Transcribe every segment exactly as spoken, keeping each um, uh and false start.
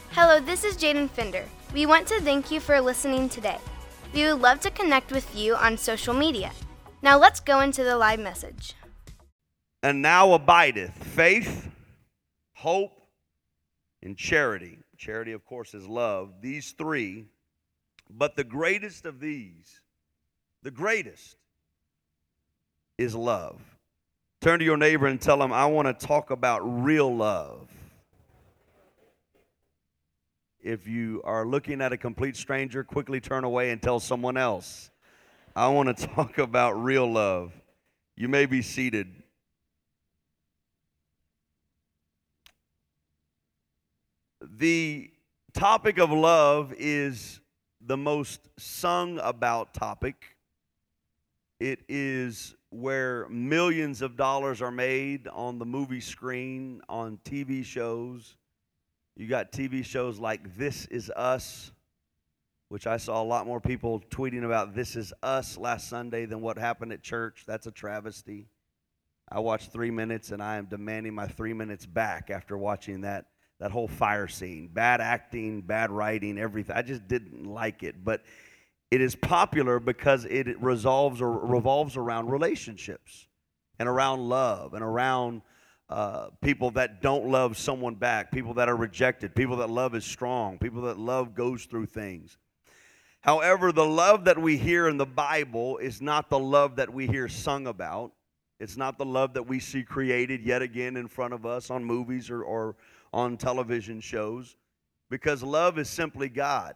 Hello, this is Jaden Fender. We want to thank you for listening today. We would love to connect with you on social media. Now let's go into the live message. And now abideth faith, hope, and charity. Charity, of course, is love. These three, but the greatest of these, the greatest, is love. Turn to your neighbor and tell him, I want to talk about real love. If you are looking at a complete stranger, quickly turn away and tell someone else, I want to talk about real love. You may be seated. The topic of love is the most sung about topic. It is where millions of dollars are made on the movie screen, on T V shows. You got T V shows like This Is Us, which I saw a lot more people tweeting about This Is Us last Sunday than what happened at church. That's a travesty. I watched three minutes, and I am demanding my three minutes back after watching that, that whole fire scene. Bad acting, bad writing, everything. I just didn't like it. But it is popular because it resolves or revolves around relationships and around love and around Uh, people that don't love someone back, people that are rejected, people that love is strong, people that love goes through things. However, the love that we hear in the Bible is not the love that we hear sung about. It's not the love that we see created yet again in front of us on movies or, or on television shows, because love is simply God.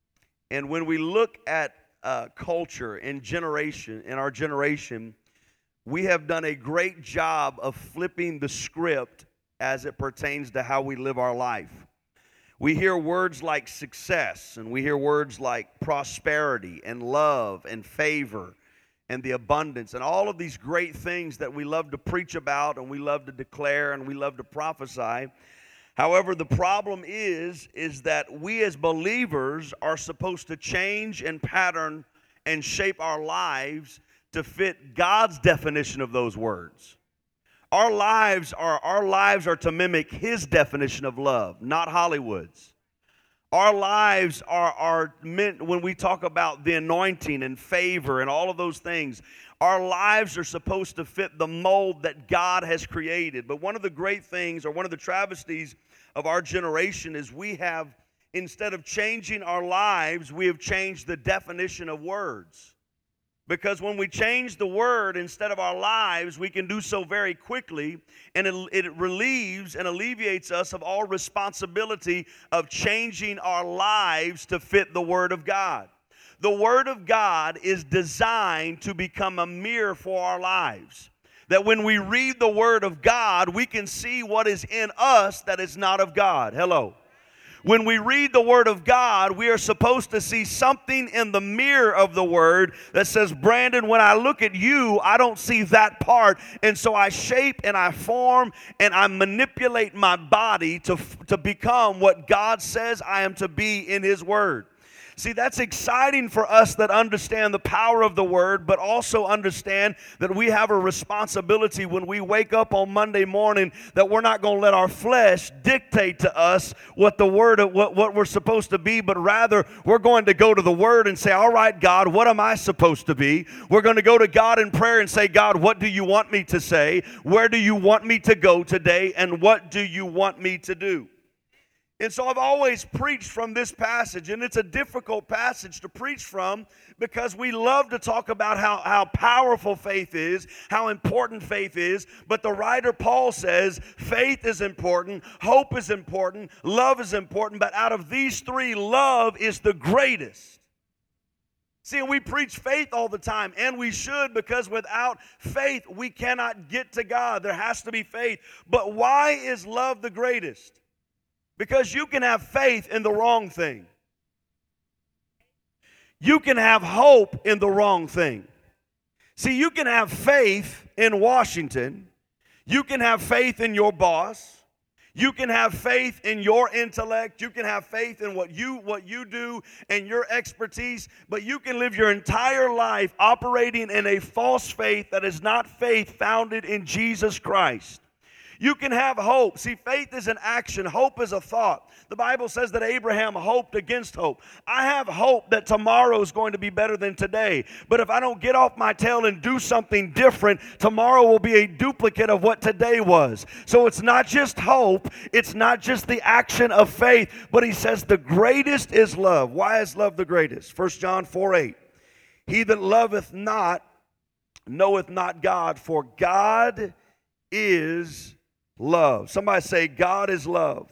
And when we look at uh, culture in generation, in our generation, we have done a great job of flipping the script as it pertains to how we live our life. We hear words like success, and we hear words like prosperity and love and favor and the abundance and all of these great things that we love to preach about and we love to declare and we love to prophesy. However, the problem is, is that we as believers are supposed to change and pattern and shape our lives to fit God's definition of those words. Our lives are our lives are to mimic His definition of love, not Hollywood's. Our lives are, are meant, when we talk about the anointing and favor and all of those things, our lives are supposed to fit the mold that God has created. But one of the great things, or one of the travesties of our generation, is we have, instead of changing our lives, we have changed the definition of words. Because when we change the word instead of our lives, we can do so very quickly, and it, it relieves and alleviates us of all responsibility of changing our lives to fit the Word of God. The Word of God is designed to become a mirror for our lives. That when we read the Word of God, we can see what is in us that is not of God. Hello. When we read the Word of God, we are supposed to see something in the mirror of the Word that says, Brandon, when I look at you, I don't see that part. And so I shape and I form and I manipulate my body to, to become what God says I am to be in His Word. See, that's exciting for us that understand the power of the Word, but also understand that we have a responsibility when we wake up on Monday morning, that we're not going to let our flesh dictate to us what the Word, what, what we're supposed to be, but rather we're going to go to the Word and say, all right, God, what am I supposed to be? We're going to go to God in prayer and say, God, what do you want me to say? Where do you want me to go today? And what do you want me to do? And so I've always preached from this passage, and it's a difficult passage to preach from because we love to talk about how, how powerful faith is, how important faith is, but the writer Paul says faith is important, hope is important, love is important, but out of these three, love is the greatest. See, we preach faith all the time, and we should, because without faith, we cannot get to God. There has to be faith. But why is love the greatest? Because you can have faith in the wrong thing. You can have hope in the wrong thing. See, you can have faith in Washington. You can have faith in your boss. You can have faith in your intellect. You can have faith in what you what you do and your expertise. But you can live your entire life operating in a false faith that is not faith founded in Jesus Christ. You can have hope. See, faith is an action. Hope is a thought. The Bible says that Abraham hoped against hope. I have hope that tomorrow is going to be better than today. But if I don't get off my tail and do something different, tomorrow will be a duplicate of what today was. So it's not just hope. It's not just the action of faith. But he says the greatest is love. Why is love the greatest? First John four eight. He that loveth not knoweth not God, for God is love. Somebody say, God is love.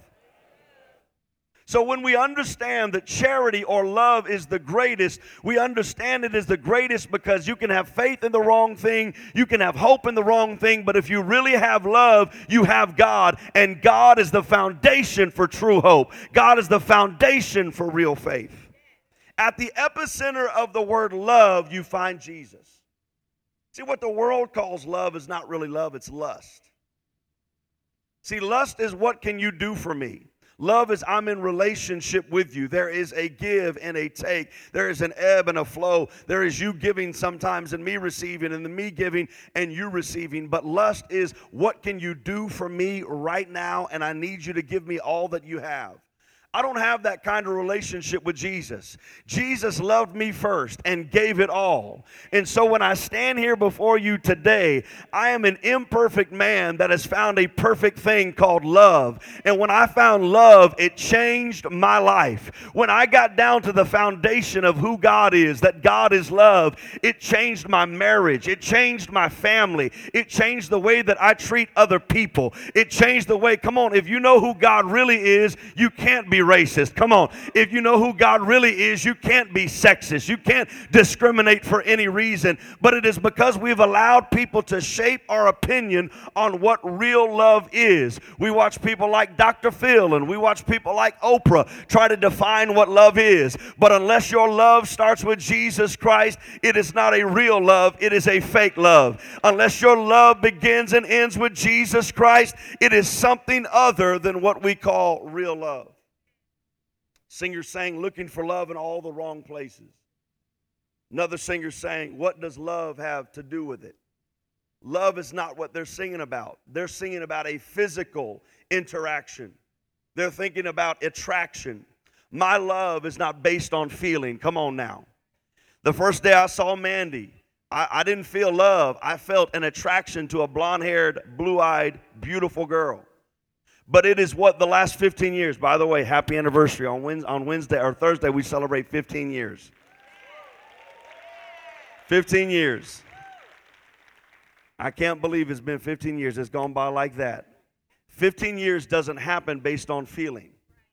So when we understand that charity or love is the greatest, we understand it is the greatest because you can have faith in the wrong thing, you can have hope in the wrong thing, but if you really have love, you have God, and God is the foundation for true hope. God is the foundation for real faith. At the epicenter of the word love, you find Jesus. See, what the world calls love is not really love, it's lust. See, lust is what can you do for me? Love is I'm in relationship with you. There is a give and a take. There is an ebb and a flow. There is you giving sometimes and me receiving and the me giving and you receiving. But lust is what can you do for me right now, and I need you to give me all that you have. I don't have that kind of relationship with Jesus. Jesus loved me first and gave it all. And so when I stand here before you today, I am an imperfect man that has found a perfect thing called love. And when I found love, it changed my life. When I got down to the foundation of who God is, that God is love, it changed my marriage. It changed my family. It changed the way that I treat other people. It changed the way, come on, if you know who God really is, you can't be racist. Come on. If you know who God really is, you can't be sexist. You can't discriminate for any reason. But it is because we've allowed people to shape our opinion on what real love is. We watch people like Doctor Phil and we watch people like Oprah try to define what love is. But unless your love starts with Jesus Christ, it is not a real love. It is a fake love. Unless your love begins and ends with Jesus Christ, it is something other than what we call real love. Singer sang, looking for love in all the wrong places. Another singer sang, what does love have to do with it? Love is not what they're singing about. They're singing about a physical interaction. They're thinking about attraction. My love is not based on feeling. Come on now. The first day I saw Mandy, I, I didn't feel love. I felt an attraction to a blonde-haired, blue-eyed, beautiful girl. But it is what the last fifteen years, by the way, happy anniversary. On Wednesday, on Wednesday or Thursday, we celebrate fifteen years. fifteen years. I can't believe it's been fifteen years. It's gone by like that. fifteen years doesn't happen based on feeling.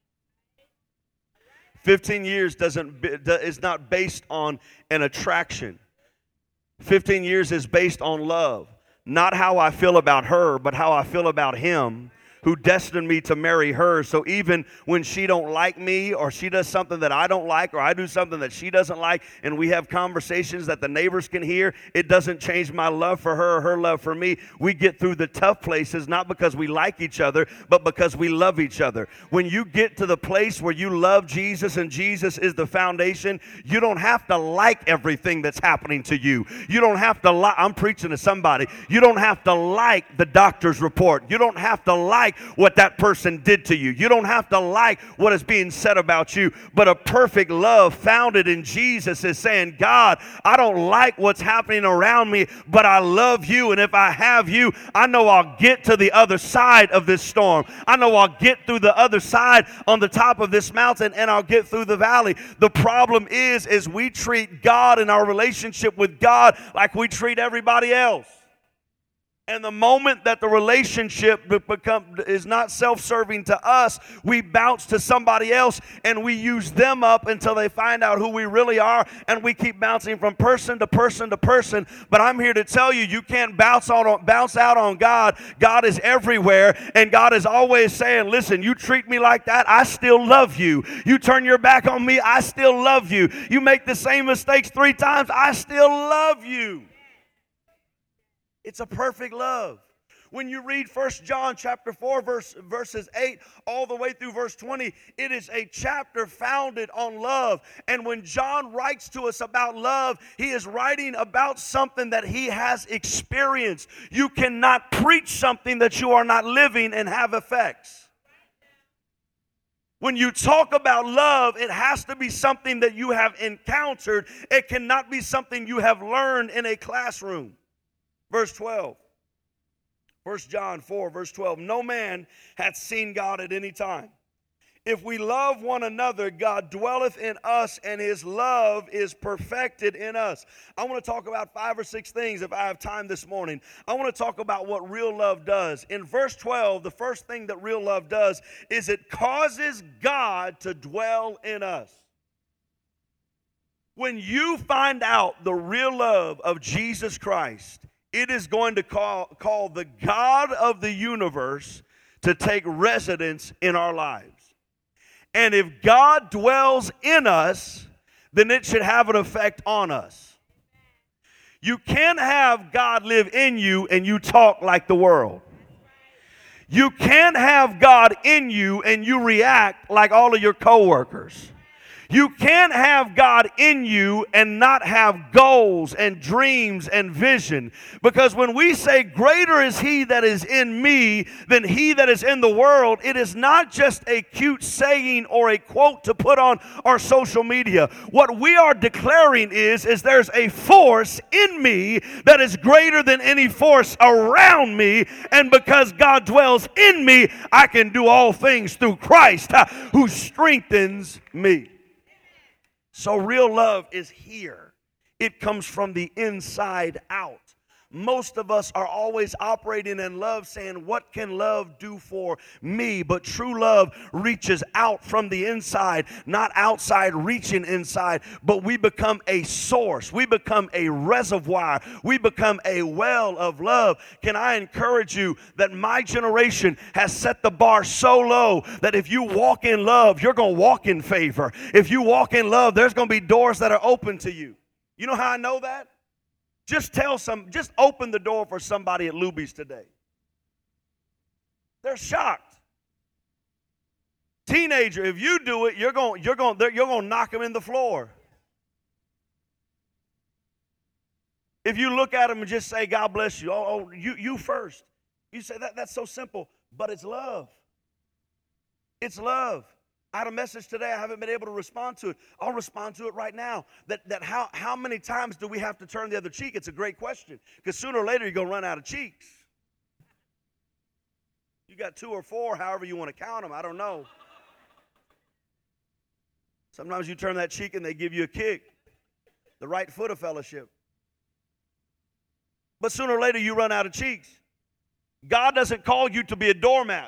fifteen years doesn't is not based on an attraction. fifteen years is based on love. Not how I feel about her, but how I feel about him who destined me to marry her. So even when she don't like me, or she does something that I don't like, or I do something that she doesn't like, and we have conversations that the neighbors can hear, it doesn't change my love for her or her love for me. We get through the tough places not because we like each other, but because we love each other. When you get to the place where you love Jesus and Jesus is the foundation, you don't have to like everything that's happening to you. You don't have to like, I'm preaching to somebody, you don't have to like the doctor's report. You don't have to like what that person did to you. You don't have to like what is being said about you, but a perfect love founded in Jesus is saying, God, I don't like what's happening around me, but I love you, and if I have you, I know I'll get to the other side of this storm. I know I'll get through the other side on the top of this mountain, and I'll get through the valley. The problem is, is we treat God and our relationship with God like we treat everybody else. And the moment that the relationship become, is not self-serving to us, we bounce to somebody else and we use them up until they find out who we really are, and we keep bouncing from person to person to person. But I'm here to tell you, you can't bounce on, bounce out on God. God is everywhere, and God is always saying, listen, you treat me like that, I still love you. You turn your back on me, I still love you. You make the same mistakes three times, I still love you. It's a perfect love. When you read First John chapter four, verse, verses eight all the way through verse twenty, it is a chapter founded on love. And when John writes to us about love, he is writing about something that he has experienced. You cannot preach something that you are not living and have effects. When you talk about love, it has to be something that you have encountered. It cannot be something you have learned in a classroom. Verse twelve. First John four, verse twelve. No man hath seen God at any time. If we love one another, God dwelleth in us, and his love is perfected in us. I want to talk about five or six things if I have time this morning. I want to talk about what real love does. In verse twelve, the first thing that real love does is it causes God to dwell in us. When you find out the real love of Jesus Christ, it is going to call, call the God of the universe to take residence in our lives. And if God dwells in us, then it should have an effect on us. You can't have God live in you and you talk like the world. You can't have God in you and you react like all of your coworkers. You can't have God in you and not have goals and dreams and vision. Because when we say greater is he that is in me than he that is in the world, it is not just a cute saying or a quote to put on our social media. What we are declaring is, is there's a force in me that is greater than any force around me. And because God dwells in me, I can do all things through Christ uh, who strengthens me. So real love is here. It comes from the inside out. Most of us are always operating in love saying, what can love do for me? But true love reaches out from the inside, not outside reaching inside. But we become a source. We become a reservoir. We become a well of love. Can I encourage you that my generation has set the bar so low that if you walk in love, you're going to walk in favor. If you walk in love, there's going to be doors that are open to you. You know how I know that? Just tell some, just open the door for somebody at Luby's today. They're shocked. Teenager, if you do it, you're going, you're going, you're going to knock them in the floor. If you look at them and just say, God bless you, oh, oh you, you first. You say, that, that's so simple, but it's love. It's love. I had a message today. I haven't been able to respond to it. I'll respond to it right now. That, that how, how many times do we have to turn the other cheek? It's a great question. Because sooner or later, you're going to run out of cheeks. You got two or four, however you want to count them. I don't know. Sometimes you turn that cheek and they give you a kick. The right foot of fellowship. But sooner or later, you run out of cheeks. God doesn't call you to be a doormat.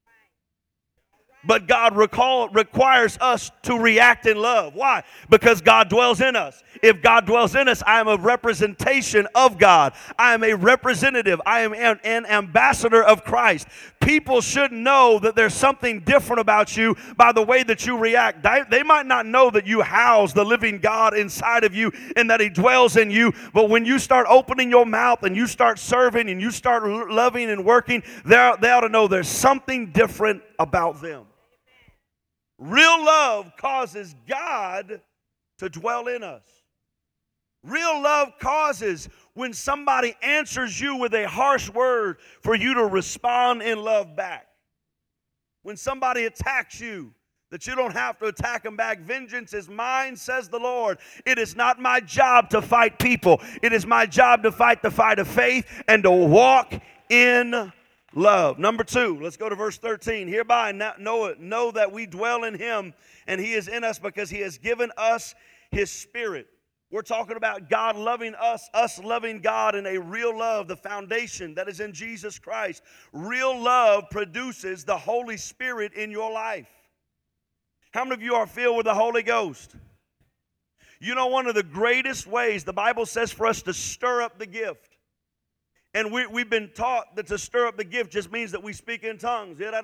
But God recall, requires us to react in love. Why? Because God dwells in us. If God dwells in us, I am a representation of God. I am a representative. I am an, an ambassador of Christ. People should know that there's something different about you by the way that you react. They, they might not know that you house the living God inside of you and that he dwells in you. But when you start opening your mouth and you start serving and you start loving and working, they ought to know there's something different about them. Real love causes God to dwell in us. Real love causes when somebody answers you with a harsh word for you to respond in love back. When somebody attacks you, that you don't have to attack them back. Vengeance is mine, says the Lord. It is not my job to fight people. It is my job to fight the fight of faith and to walk in love. Number two, let's go to verse thirteen. Hereby know, know that we dwell in him and he is in us because he has given us his spirit. We're talking about God loving us, us loving God in a real love, the foundation that is in Jesus Christ. Real love produces the Holy Spirit in your life. How many of you are filled with the Holy Ghost? You know, one of the greatest ways the Bible says for us to stir up the gift. And we, we've been taught that to stir up the gift just means that we speak in tongues. And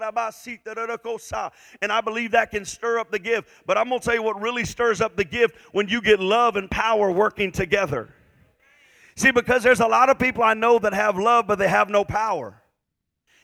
I believe that can stir up the gift. But I'm going to tell you what really stirs up the gift when you get love and power working together. See, because there's a lot of people I know that have love, but they have no power.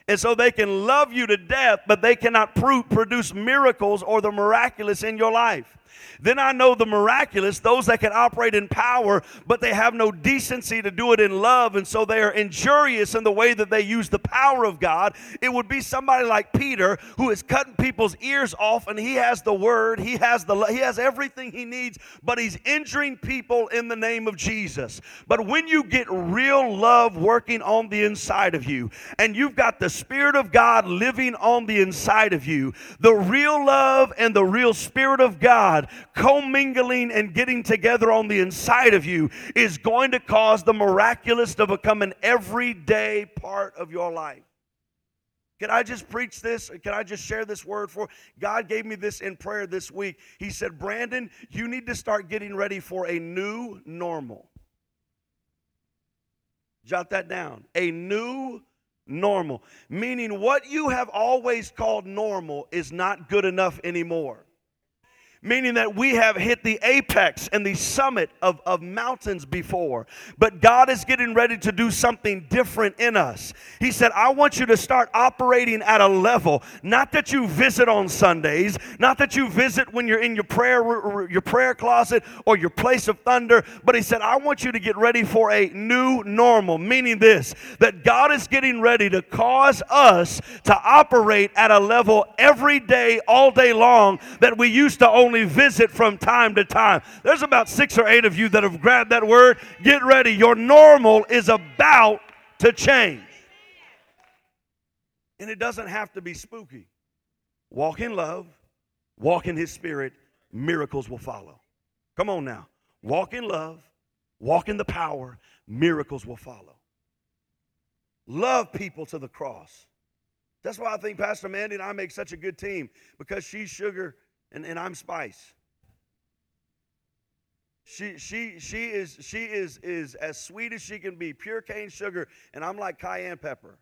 And so they can love you to death, but they cannot pro- produce miracles or the miraculous in your life. Then I know the miraculous, those that can operate in power, but they have no decency to do it in love, and so they are injurious in the way that they use the power of God. It would be somebody like Peter, who is cutting people's ears off, and he has the word, he has the he has everything he needs, but he's injuring people in the name of Jesus. But when you get real love working on the inside of you, and you've got the Spirit of God living on the inside of you, the real love and the real Spirit of God commingling and getting together on the inside of you is going to cause the miraculous to become an everyday part of your life. Can I just preach this? Can I just share this word for? God gave me this in prayer this week. He said, Brandon, you need to start getting ready for a new normal. Jot that down. A new normal. Meaning what you have always called normal is not good enough anymore. Meaning that we have hit the apex and the summit of, of mountains before. But God is getting ready to do something different in us. He said, I want you to start operating at a level, not that you visit on Sundays, not that you visit when you're in your prayer, your prayer closet or your place of thunder, but he said, I want you to get ready for a new normal. Meaning this, that God is getting ready to cause us to operate at a level every day, all day long, that we used to only visit from time to time. There's about six or eight of you that have grabbed that word. Get ready. Your normal is about to change. And it doesn't have to be spooky. Walk in love. Walk in His Spirit. Miracles will follow. Come on now. Walk in love. Walk in the power. Miracles will follow. Love people to the cross. That's why I think Pastor Mandy and I make such a good team, because she's sugar And, and I'm spice. She she she is she is is as sweet as she can be, pure cane sugar, and I'm like cayenne pepper.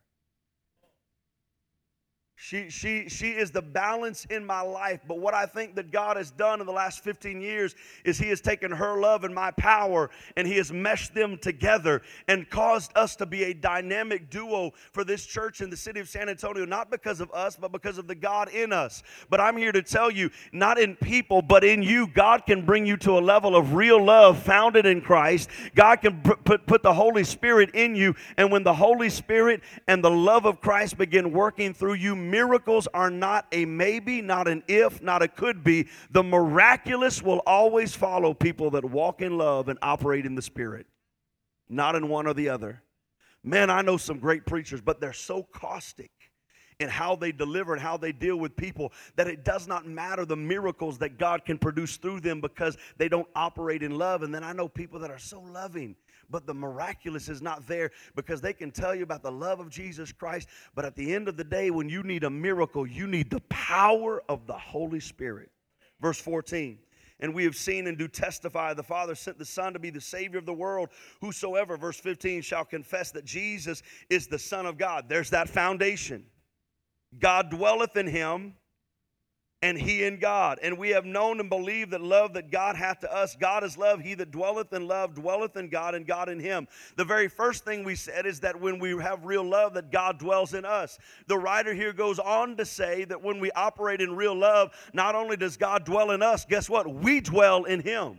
She she she is the balance in my life. But what I think that God has done in the last fifteen years is He has taken her love and my power, and He has meshed them together and caused us to be a dynamic duo for this church in the city of San Antonio, not because of us, but because of the God in us. But I'm here to tell you, not in people, but in you, God can bring you to a level of real love founded in Christ. God can put, put the Holy Spirit in you, and when the Holy Spirit and the love of Christ begin working through you, miracles are not a maybe, not an if, not a could be. The miraculous will always follow people that walk in love and operate in the Spirit, not in one or the other. Man, I know some great preachers, but they're so caustic in how they deliver and how they deal with people that it does not matter the miracles that God can produce through them, because they don't operate in love. And then I know people that are so loving, but the miraculous is not there, because they can tell you about the love of Jesus Christ. But at the end of the day, when you need a miracle, you need the power of the Holy Spirit. Verse fourteen, and we have seen and do testify the Father sent the Son to be the Savior of the world. Whosoever, verse fifteen, shall confess that Jesus is the Son of God. There's that foundation. God dwelleth in him, and he in God. And we have known and believed that love that God hath to us. God is love. He that dwelleth in love dwelleth in God, and God in him. The very first thing we said is that when we have real love, that God dwells in us. The writer here goes on to say that when we operate in real love, not only does God dwell in us, guess what? We dwell in him.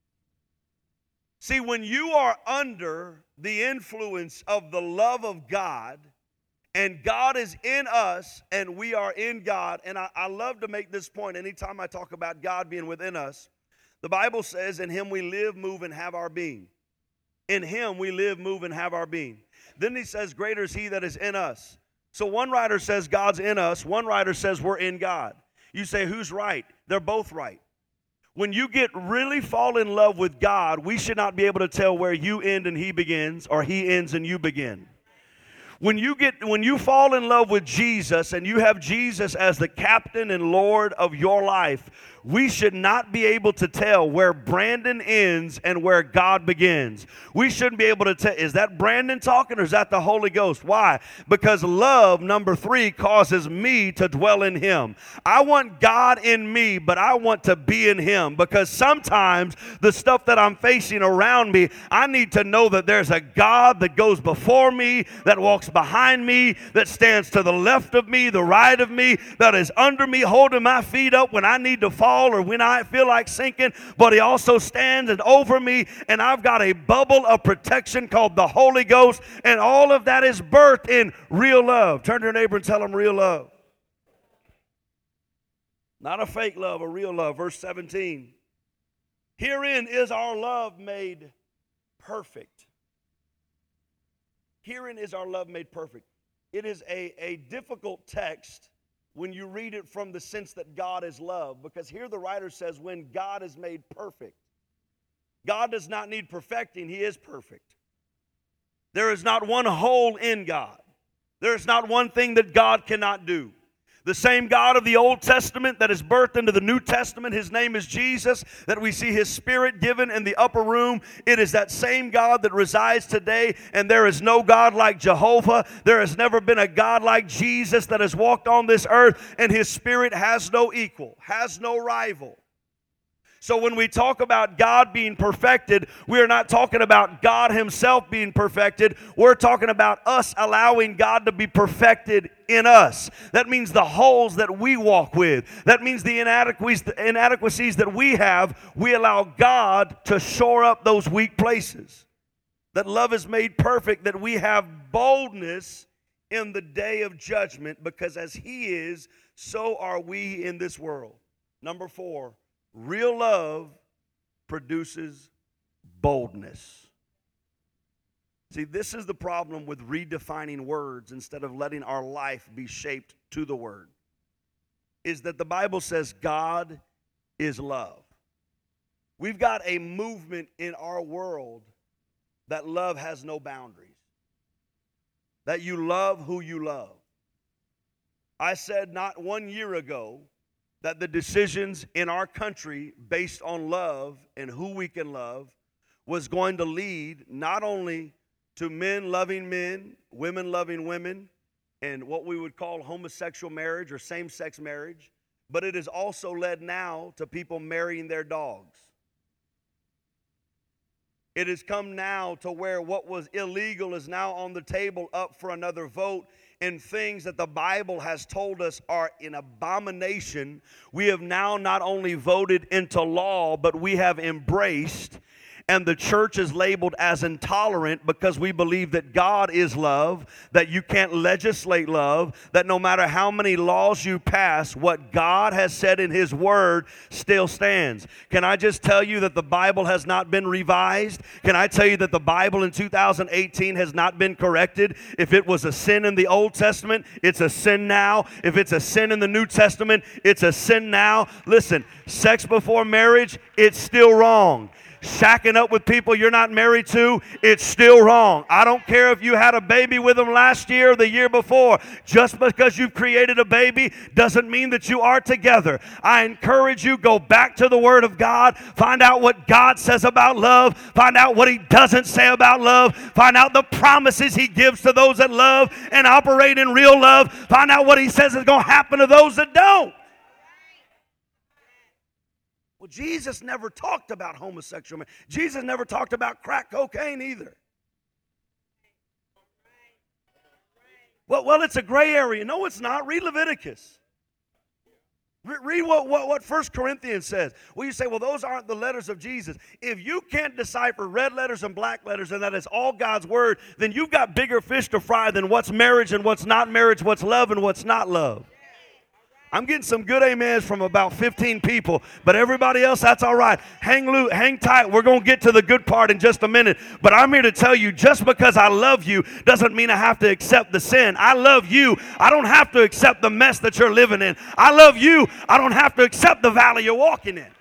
See, when you are under the influence of the love of God, and God is in us, and we are in God. And I, I love to make this point anytime I talk about God being within us. The Bible says, in him we live, move, and have our being. In him we live, move, and have our being. Then he says, greater is he that is in us. So one writer says God's in us. One writer says we're in God. You say, who's right? They're both right. When you get really fall in love with God, we should not be able to tell where you end and he begins, or he ends and you begin. When you get, when you fall in love with Jesus and you have Jesus as the captain and Lord of your life, we should not be able to tell where Brandon ends and where God begins. We shouldn't be able to tell, is that Brandon talking or is that the Holy Ghost? Why? Because love, number three, causes me to dwell in him. I want God in me, but I want to be in him, because sometimes the stuff that I'm facing around me, I need to know that there's a God that goes before me, that walks behind me, that stands to the left of me, the right of me, that is under me, holding my feet up when I need to fall or when I feel like sinking, but he also stands and over me, and I've got a bubble of protection called the Holy Ghost, and all of that is birthed in real love. Turn to your neighbor and tell them real love. Not a fake love, a real love. Verse seventeen. Herein is our love made perfect. Herein is our love made perfect. It is a, a difficult text when you read it from the sense that God is love, because here the writer says when God is made perfect. God does not need perfecting, he is perfect. There is not one hole in God. There is not one thing that God cannot do. The same God of the Old Testament that is birthed into the New Testament, his name is Jesus, that we see his Spirit given in the upper room. It is that same God that resides today, and there is no God like Jehovah. There has never been a God like Jesus that has walked on this earth, and his Spirit has no equal, has no rival. So when we talk about God being perfected, we are not talking about God himself being perfected. We're talking about us allowing God to be perfected in us. That means the holes that we walk with. That means the inadequacies, the inadequacies that we have, we allow God to shore up those weak places. That love is made perfect, that we have boldness in the day of judgment, because as he is, so are we in this world. Number four. Real love produces boldness. See, this is the problem with redefining words instead of letting our life be shaped to the word, is that the Bible says God is love. We've got a movement in our world that love has no boundaries, that you love who you love. I said not one year ago that the decisions in our country based on love and who we can love was going to lead not only to men loving men, women loving women, and what we would call homosexual marriage or same-sex marriage, but it has also led now to people marrying their dogs. It has come now to where what was illegal is now on the table up for another vote, and things that the Bible has told us are an abomination, we have now not only voted into law, but we have embraced. And the church is labeled as intolerant because we believe that God is love, that you can't legislate love, that no matter how many laws you pass, what God has said in his word still stands. Can I just tell you that the Bible has not been revised? Can I tell you that the Bible in two thousand eighteen has not been corrected? If it was a sin in the Old Testament, it's a sin now. If it's a sin in the New Testament, it's a sin now. Listen, sex before marriage, it's still wrong. Shacking up with people you're not married to, it's still wrong. I don't care if you had a baby with them last year or the year before. Just because you've created a baby doesn't mean that you are together. I encourage you, go back to the Word of God. Find out what God says about love. Find out what he doesn't say about love. Find out the promises he gives to those that love and operate in real love. Find out what he says is going to happen to those that don't. Well, Jesus never talked about homosexual men. Jesus never talked about crack cocaine either. Well, well, it's a gray area. No, it's not. Read Leviticus. Re- read what, what, what First Corinthians says. Well, you say, well, those aren't the letters of Jesus. If you can't decipher red letters and black letters and that is all God's word, then you've got bigger fish to fry than what's marriage and what's not marriage, what's love and what's not love. I'm getting some good amens from about fifteen people, but everybody else, that's all right. Hang loose, hang tight. We're going to get to the good part in just a minute. But I'm here to tell you, just because I love you doesn't mean I have to accept the sin. I love you. I don't have to accept the mess that you're living in. I love you. I don't have to accept the valley you're walking in.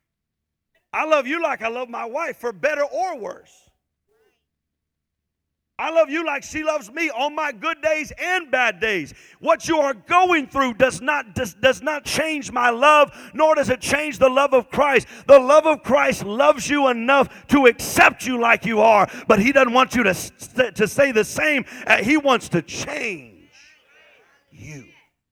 I love you like I love my wife, for better or worse. I love you like she loves me on my good days and bad days. What you are going through does not, does, does not change my love, nor does it change the love of Christ. The love of Christ loves you enough to accept you like you are, but he doesn't want you to, st- to stay the same. Uh, he wants to change you.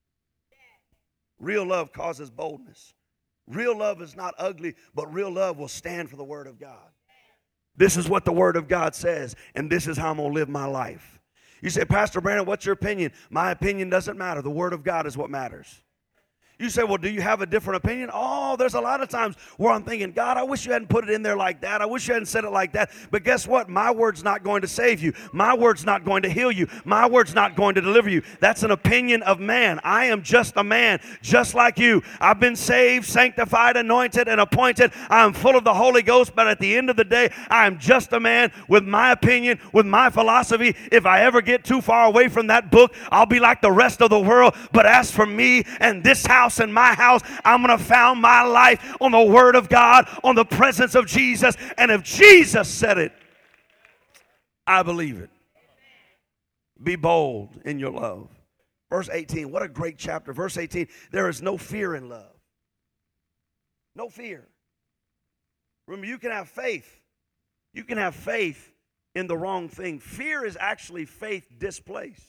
Real love causes boldness. Real love is not ugly, but real love will stand for the Word of God. This is what the Word of God says, and this is how I'm going to live my life. You say, Pastor Brandon, what's your opinion? My opinion doesn't matter. The Word of God is what matters. You say, well, do you have a different opinion? Oh, there's a lot of times where I'm thinking, God, I wish you hadn't put it in there like that. I wish you hadn't said it like that. But guess what? My word's not going to save you. My word's not going to heal you. My word's not going to deliver you. That's an opinion of man. I am just a man, just like you. I've been saved, sanctified, anointed, and appointed. I am full of the Holy Ghost, but at the end of the day, I am just a man with my opinion, with my philosophy. If I ever get too far away from that book, I'll be like the rest of the world. But as for me and this house, in my house, I'm going to found my life on the Word of God, on the presence of Jesus. And if Jesus said it, I believe it. Be bold in your love. Verse eighteen, what a great chapter. Verse eighteen, there is no fear in love. No fear. Remember, you can have faith. You can have faith in the wrong thing. Fear is actually faith displaced.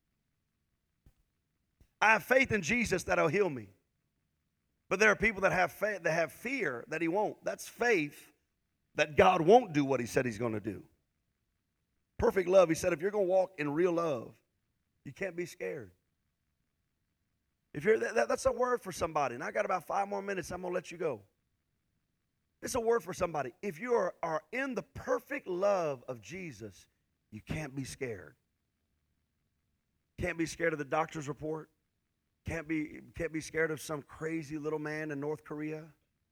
I have faith in Jesus that he'll heal me. But there are people that have faith, that have fear that he won't. That's faith that God won't do what he said he's going to do. Perfect love, he said, if you're going to walk in real love, you can't be scared. If you're that, that's a word for somebody. And I got about five more minutes, I'm going to let you go. It's a word for somebody. If you are, are in the perfect love of Jesus, you can't be scared. Can't be scared of the doctor's report. Can't be, can't be scared of some crazy little man in North Korea.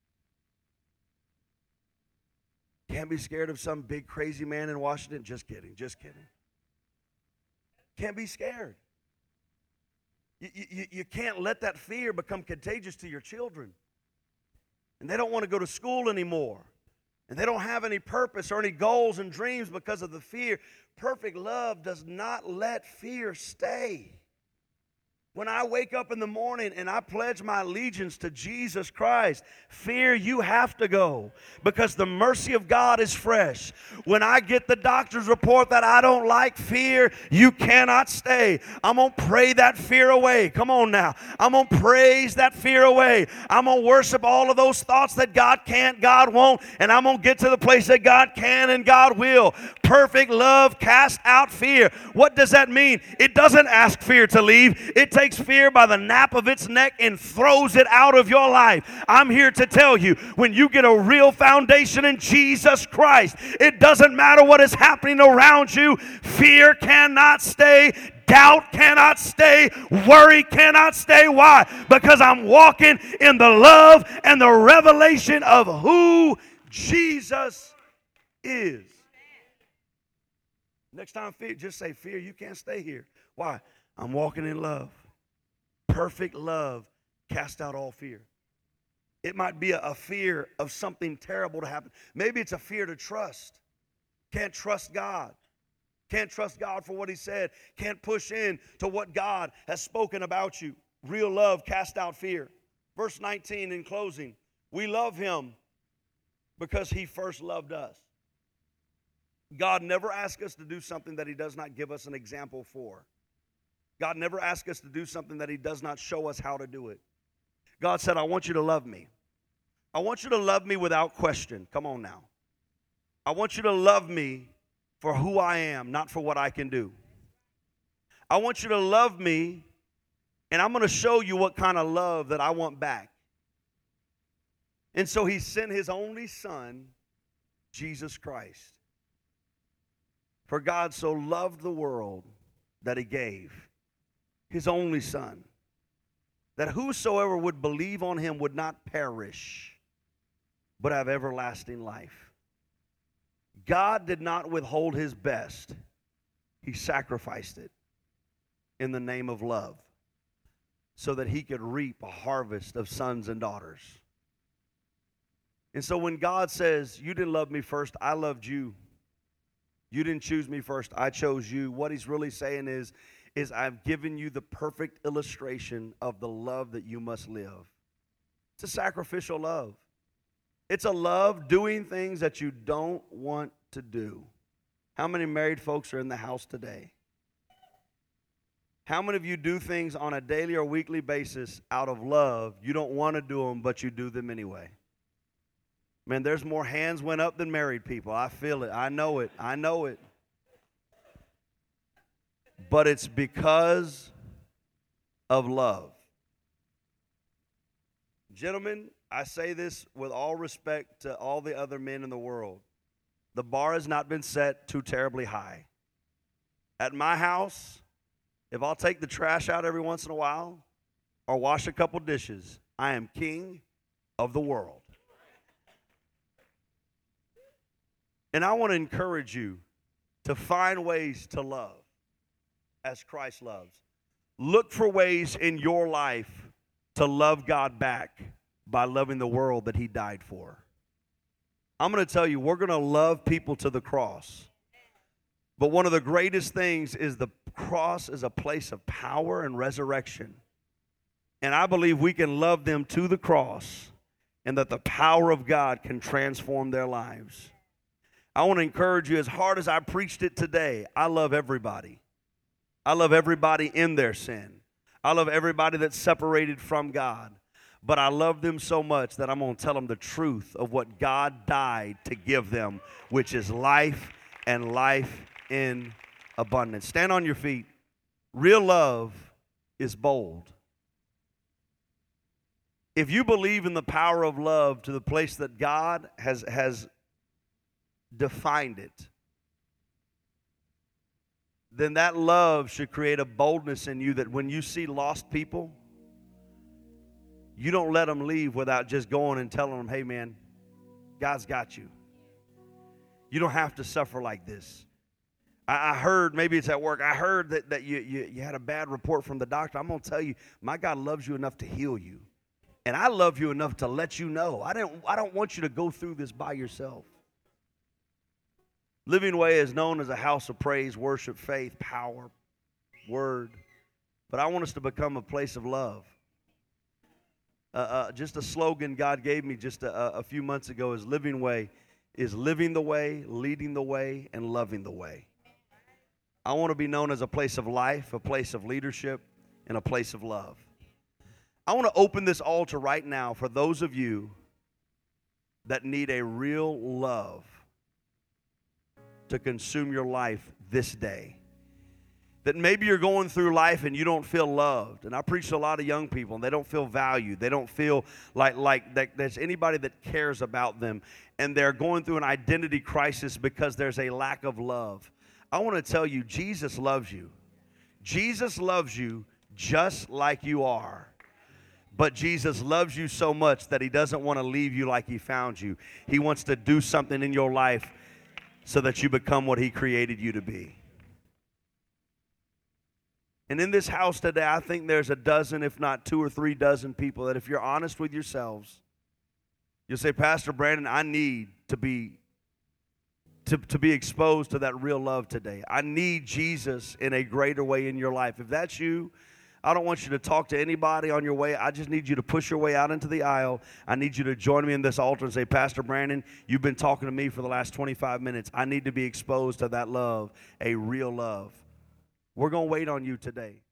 Can't be scared of some big crazy man in Washington. Just kidding, just kidding. Can't be scared. You, you, you can't let that fear become contagious to your children. And they don't want to go to school anymore. And they don't have any purpose or any goals and dreams because of the fear. Perfect love does not let fear stay. When I wake up in the morning and I pledge my allegiance to Jesus Christ, fear, you have to go because the mercy of God is fresh. When I get the doctor's report that I don't like, fear, you cannot stay. I'm going to pray that fear away. Come on now. I'm going to praise that fear away. I'm going to worship all of those thoughts that God can't, God won't, and I'm going to get to the place that God can and God will. Perfect love casts out fear. What does that mean? It doesn't ask fear to leave. It takes fear by the nape of its neck and throws it out of your life. I'm here to tell you, when you get a real foundation in Jesus Christ, it doesn't matter what is happening around you. Fear cannot stay. Doubt cannot stay. Worry cannot stay. Why? Because I'm walking in the love and the revelation of who Jesus is. Next time, fear, just say, fear, you can't stay here. Why? I'm walking in love. Perfect love casts out all fear. It might be a, a fear of something terrible to happen. Maybe it's a fear to trust. Can't trust God. Can't trust God for what he said. Can't push in to what God has spoken about you. Real love casts out fear. Verse nineteen in closing. We love him because he first loved us. God never asks us to do something that he does not give us an example for. God never asks us to do something that he does not show us how to do it. God said, I want you to love me. I want you to love me without question. Come on now. I want you to love me for who I am, not for what I can do. I want you to love me, and I'm going to show you what kind of love that I want back. And so he sent his only son, Jesus Christ. For God so loved the world that he gave his only son, that whosoever would believe on him would not perish, but have everlasting life. God did not withhold his best. He sacrificed it in the name of love so that he could reap a harvest of sons and daughters. And so when God says, you didn't love me first, I loved you. You didn't choose me first. I chose you. What he's really saying is, is I've given you the perfect illustration of the love that you must live. It's a sacrificial love. It's a love doing things that you don't want to do. How many married folks are in the house today? How many of you do things on a daily or weekly basis out of love? You don't want to do them, but you do them anyway. Man, there's more hands went up than married people. I feel it. I know it. I know it. But it's because of love. Gentlemen, I say this with all respect to all the other men in the world. The bar has not been set too terribly high. At my house, if I'll take the trash out every once in a while or wash a couple dishes, I am king of the world. And I want to encourage you to find ways to love as Christ loves. Look for ways in your life to love God back by loving the world that he died for. I'm going to tell you, we're going to love people to the cross. But one of the greatest things is the cross is a place of power and resurrection. And I believe we can love them to the cross and that the power of God can transform their lives. I want to encourage you, as hard as I preached it today, I love everybody. I love everybody in their sin. I love everybody that's separated from God. But I love them so much that I'm going to tell them the truth of what God died to give them, which is life and life in abundance. Stand on your feet. Real love is bold. If you believe in the power of love to the place that God has, has defined it, then that love should create a boldness in you that when you see lost people, you don't let them leave without just going and telling them, hey man, God's got you. You don't have to suffer like this. I, I heard, maybe it's at work, I heard that, that you, you, you had a bad report from the doctor. I'm going to tell you, my God loves you enough to heal you. And I love you enough to let you know. I don't, I don't want you to go through this by yourself. Living Way is known as a house of praise, worship, faith, power, word. But I want us to become a place of love. Uh, uh, just a slogan God gave me just a, a few months ago is Living Way is living the way, leading the way, and loving the way. I want to be known as a place of life, a place of leadership, and a place of love. I want to open this altar right now for those of you that need a real love to consume your life this day. That maybe you're going through life and you don't feel loved. And I preach to a lot of young people and they don't feel valued. They don't feel like, like that there's anybody that cares about them. And they're going through an identity crisis because there's a lack of love. I want to tell you, Jesus loves you. Jesus loves you just like you are. But Jesus loves you so much that he doesn't want to leave you like he found you. He wants to do something in your life so that you become what he created you to be. And in this house today, I think there's a dozen, if not two or three dozen people that if you're honest with yourselves, you'll say, Pastor Brandon, I need to be to, to be exposed to that real love today. I need Jesus in a greater way in your life. If that's you, I don't want you to talk to anybody on your way. I just need you to push your way out into the aisle. I need you to join me in this altar and say, Pastor Brandon, you've been talking to me for the last twenty-five minutes. I need to be exposed to that love, a real love. We're going to wait on you today.